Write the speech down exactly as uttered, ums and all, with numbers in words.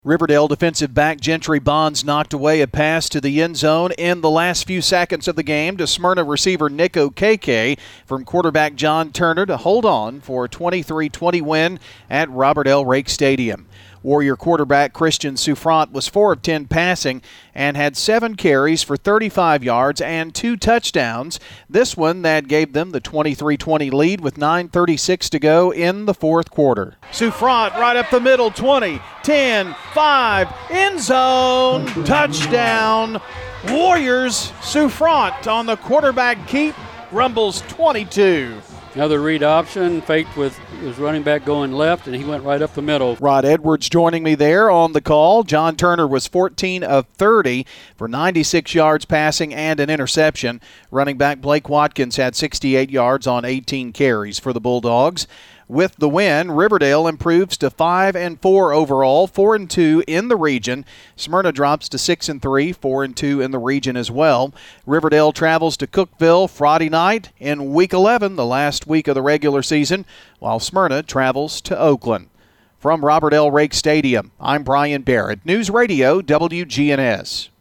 Riverdale defensive back Gentry Bonds knocked away a pass to the end zone in the last few seconds of the game to Smyrna receiver Nick Okeke from quarterback John Turner to hold on for a twenty-three twenty win at Robert L. Rake Stadium. Warrior quarterback Christian Souffrant was four of ten passing and had seven carries for thirty-five yards and two touchdowns. This one that gave them the twenty-three twenty lead with nine thirty-six to go in the fourth quarter. Souffrant right up the middle, twenty, ten, five, end zone, touchdown. Warriors. Souffrant on the quarterback keep, rumbles twenty-two. Another read option, faked with his running back going left, and he went right up the middle. Rod Edwards joining me there on the call. John Turner was fourteen of thirty for ninety-six yards passing and an interception. Running back Blake Watkins had sixty-eight yards on eighteen carries for the Bulldogs. With the win, Riverdale improves to five and four overall, four and two in the region. Smyrna drops to six and three, four and two in the region as well. Riverdale travels to Cookeville Friday night in week eleven, the last week of the regular season, while Smyrna travels to Oakland. From Robert L. Rake Stadium, I'm Brian Barrett. News Radio W G N S.